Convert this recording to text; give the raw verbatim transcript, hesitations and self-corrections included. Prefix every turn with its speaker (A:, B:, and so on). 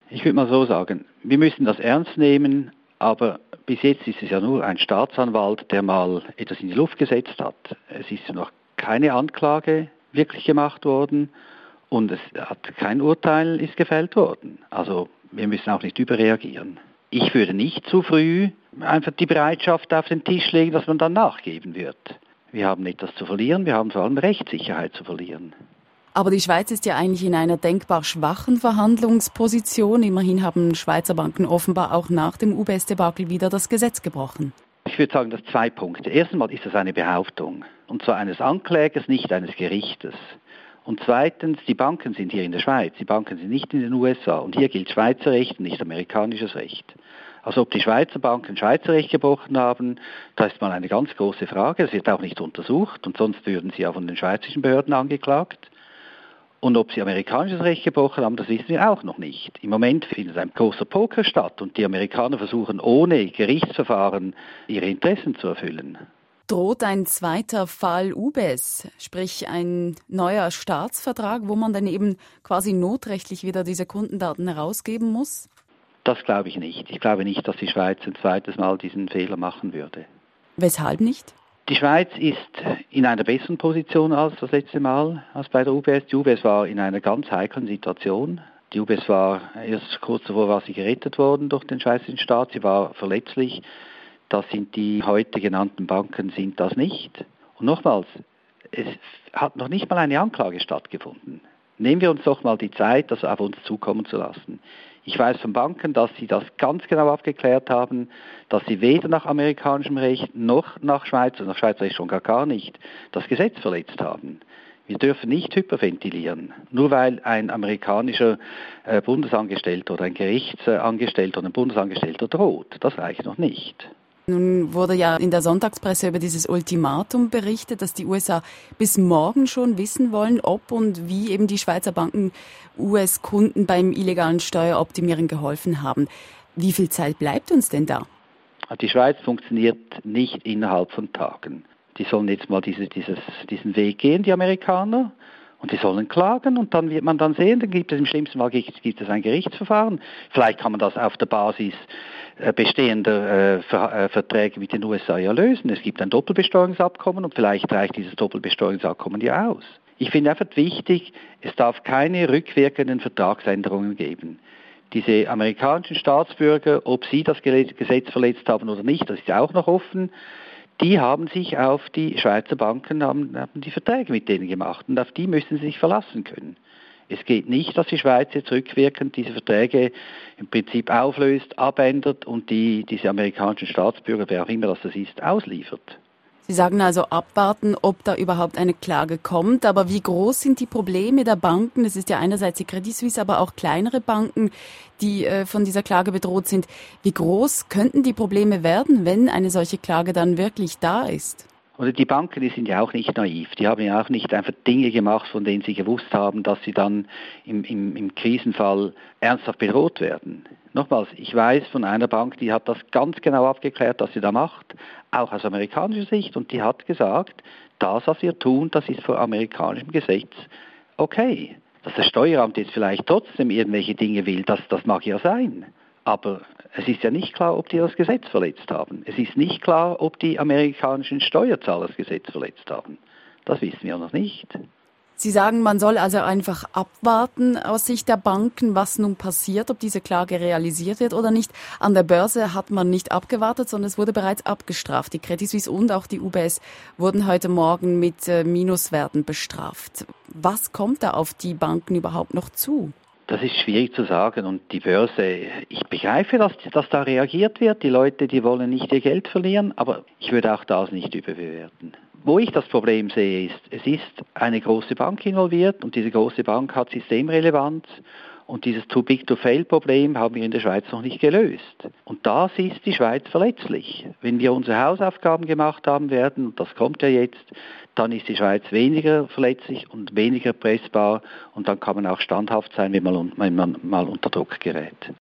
A: Ich würde mal so sagen, wir müssen das ernst nehmen, aber bis jetzt ist es ja nur ein Staatsanwalt, der mal etwas in die Luft gesetzt hat. Es ist noch keine Anklage wirklich gemacht worden und es hat kein Urteil ist gefällt worden. Also wir müssen auch nicht überreagieren. Ich würde nicht zu früh einfach die Bereitschaft auf den Tisch legen, dass man dann nachgeben wird. Wir haben etwas zu verlieren, wir haben vor allem Rechtssicherheit zu verlieren.
B: Aber die Schweiz ist ja eigentlich in einer denkbar schwachen Verhandlungsposition. Immerhin haben Schweizer Banken offenbar auch nach dem U B S-Debakel wieder das Gesetz gebrochen.
A: Ich würde sagen, das zwei Punkte. Erstens mal ist das eine Behauptung. Und zwar eines Anklägers, nicht eines Gerichtes. Und zweitens, die Banken sind hier in der Schweiz. Die Banken sind nicht in den U S A. Und hier gilt Schweizer Recht und nicht amerikanisches Recht. Also ob die Schweizer Banken Schweizer Recht gebrochen haben, da ist mal eine ganz große Frage. Das wird auch nicht untersucht. Und sonst würden sie ja von den schweizerischen Behörden angeklagt. Und ob sie amerikanisches Recht gebrochen haben, das wissen wir auch noch nicht. Im Moment findet ein großer Poker statt und die Amerikaner versuchen ohne Gerichtsverfahren ihre Interessen zu erfüllen.
B: Droht ein zweiter Fall U B S, sprich ein neuer Staatsvertrag, wo man dann eben quasi notrechtlich wieder diese Kundendaten herausgeben muss?
A: Das glaube ich nicht. Ich glaube nicht, dass die Schweiz ein zweites Mal diesen Fehler machen würde.
B: Weshalb nicht?
A: Die Schweiz ist in einer besseren Position als das letzte Mal, als bei der U B S. Die U B S war in einer ganz heiklen Situation. Die U B S war erst kurz davor, war sie gerettet worden durch den schweizerischen Staat. Sie war verletzlich. Das sind die heute genannten Banken, sind das nicht. Und nochmals, es hat noch nicht mal eine Anklage stattgefunden. Nehmen wir uns doch mal die Zeit, das auf uns zukommen zu lassen. Ich weiß von Banken, dass sie das ganz genau abgeklärt haben, dass sie weder nach amerikanischem Recht noch nach Schweizer, nach Schweizer Recht schon gar, gar nicht, das Gesetz verletzt haben. Wir dürfen nicht hyperventilieren. Nur weil ein amerikanischer äh, Bundesangestellter oder ein Gerichtsangestellter oder ein Bundesangestellter droht. Das reicht noch nicht.
B: Nun wurde ja in der Sonntagspresse über dieses Ultimatum berichtet, dass die U S A bis morgen schon wissen wollen, ob und wie eben die Schweizer Banken U S-Kunden beim illegalen Steueroptimieren geholfen haben. Wie viel Zeit bleibt uns denn da?
A: Die Schweiz funktioniert nicht innerhalb von Tagen. Die sollen jetzt mal diese, dieses, diesen Weg gehen, die Amerikaner. Und die sollen klagen und dann wird man dann sehen, dann gibt es im schlimmsten Fall gibt, gibt es ein Gerichtsverfahren. Vielleicht kann man das auf der Basis äh, bestehender äh, Ver, äh, Verträge mit den U S A ja lösen. Es gibt ein Doppelbesteuerungsabkommen und vielleicht reicht dieses Doppelbesteuerungsabkommen ja aus. Ich finde einfach wichtig, es darf keine rückwirkenden Vertragsänderungen geben. Diese amerikanischen Staatsbürger, ob sie das Gesetz verletzt haben oder nicht, das ist ja auch noch offen. Die haben sich auf die Schweizer Banken, haben, haben die Verträge mit denen gemacht und auf die müssen sie sich verlassen können. Es geht nicht, dass die Schweiz jetzt rückwirkend diese Verträge im Prinzip auflöst, abändert und die, diese amerikanischen Staatsbürger, wer auch immer das ist, ausliefert.
B: Sie sagen also abwarten, ob da überhaupt eine Klage kommt. Aber wie groß sind die Probleme der Banken? Es ist ja einerseits die Credit Suisse, aber auch kleinere Banken, die äh, von dieser Klage bedroht sind. Wie groß könnten die Probleme werden, wenn eine solche Klage dann wirklich da ist?
A: Oder die Banken, die sind ja auch nicht naiv. Die haben ja auch nicht einfach Dinge gemacht, von denen sie gewusst haben, dass sie dann im, im, im Krisenfall ernsthaft bedroht werden. Nochmals, ich weiß von einer Bank, die hat das ganz genau abgeklärt, was sie da macht, auch aus amerikanischer Sicht, und die hat gesagt, das, was wir tun, das ist vor amerikanischem Gesetz okay. Dass das Steueramt jetzt vielleicht trotzdem irgendwelche Dinge will, das, das mag ja sein. Aber es ist ja nicht klar, ob die das Gesetz verletzt haben. Es ist nicht klar, ob die amerikanischen Steuerzahler das Gesetz verletzt haben. Das wissen wir noch nicht.
B: Sie sagen, man soll also einfach abwarten aus Sicht der Banken, was nun passiert, ob diese Klage realisiert wird oder nicht. An der Börse hat man nicht abgewartet, sondern es wurde bereits abgestraft. Die Credit Suisse und auch die U B S wurden heute Morgen mit äh, Minuswerten bestraft. Was kommt da auf die Banken überhaupt noch zu?
A: Das ist schwierig zu sagen und die Börse, ich begreife, dass, dass da reagiert wird. Die Leute, die wollen nicht ihr Geld verlieren, aber ich würde auch das nicht überbewerten. Wo ich das Problem sehe, ist, es ist eine große Bank involviert und diese große Bank hat Systemrelevanz und dieses Too-Big-to-Fail-Problem haben wir in der Schweiz noch nicht gelöst. Und das ist die Schweiz verletzlich. Wenn wir unsere Hausaufgaben gemacht haben werden, und das kommt ja jetzt, dann ist die Schweiz weniger verletzlich und weniger pressbar und dann kann man auch standhaft sein, wenn man, wenn man mal unter Druck gerät.